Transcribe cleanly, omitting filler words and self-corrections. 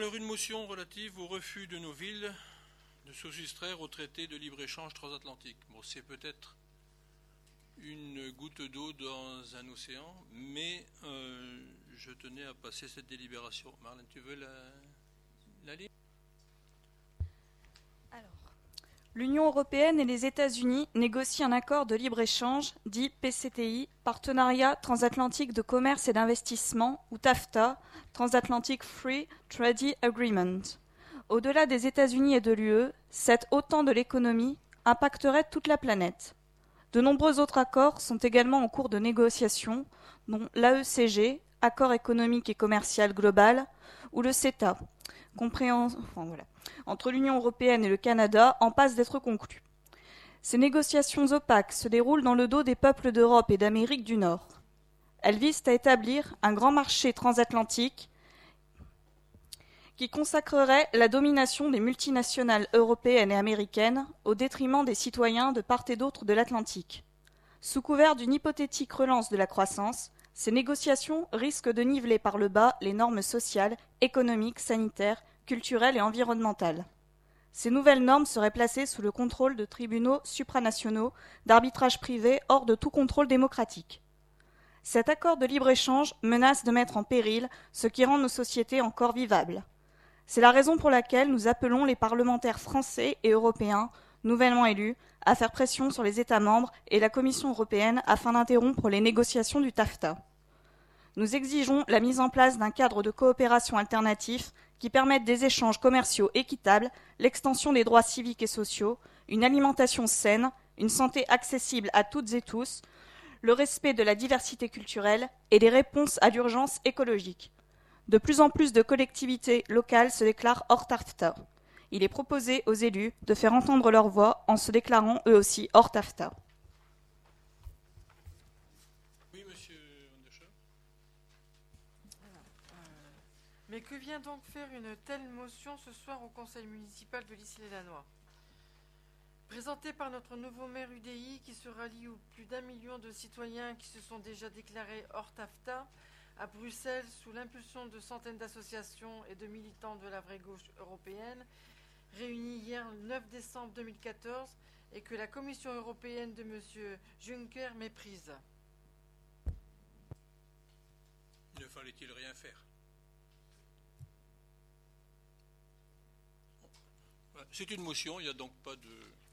Alors, une motion relative au refus de nos villes de se soustraire au traité de libre-échange transatlantique. Bon, c'est peut-être une goutte d'eau dans un océan, mais je tenais à passer cette délibération. Marlène, tu veux la lire? Alors, l'Union européenne et les États-Unis négocient un accord de libre-échange, dit PCTI, Partenariat transatlantique de commerce et d'investissement, ou TAFTA, Transatlantic Free Trade Agreement. Au-delà des États-Unis et de l'UE, cet OTAN de l'économie impacterait toute la planète. De nombreux autres accords sont également en cours de négociation, dont l'AECG, Accord économique et commercial global, ou le CETA, entre l'Union européenne et le Canada, en passe d'être conclus. Ces négociations opaques se déroulent dans le dos des peuples d'Europe et d'Amérique du Nord. Elles visent à établir un grand marché transatlantique qui consacrerait la domination des multinationales européennes et américaines au détriment des citoyens de part et d'autre de l'Atlantique. Sous couvert d'une hypothétique relance de la croissance, ces négociations risquent de niveler par le bas les normes sociales, économiques, sanitaires, culturelles et environnementales. Ces nouvelles normes seraient placées sous le contrôle de tribunaux supranationaux, d'arbitrage privé hors de tout contrôle démocratique. Cet accord de libre-échange menace de mettre en péril ce qui rend nos sociétés encore vivables. C'est la raison pour laquelle nous appelons les parlementaires français et européens, nouvellement élus, à faire pression sur les États membres et la Commission européenne afin d'interrompre les négociations du TAFTA. Nous exigeons la mise en place d'un cadre de coopération alternatif qui permette des échanges commerciaux équitables, l'extension des droits civiques et sociaux, une alimentation saine, une santé accessible à toutes et tous, le respect de la diversité culturelle et des réponses à l'urgence écologique. De plus en plus de collectivités locales se déclarent hors TAFTA. Il est proposé aux élus de faire entendre leur voix en se déclarant eux aussi hors TAFTA. Oui, monsieur Anderscher. Mais que vient donc faire une telle motion ce soir au conseil municipal de l'Issy-les-Lannoy? Présentée par notre nouveau maire UDI qui se rallie aux plus d'1 million de citoyens qui se sont déjà déclarés hors TAFTA, à Bruxelles, sous l'impulsion de centaines d'associations et de militants de la vraie gauche européenne, réunis hier le 9 décembre 2014 et que la Commission européenne de M. Juncker méprise. Ne fallait-il rien faire? C'est une motion, il n'y a donc pas de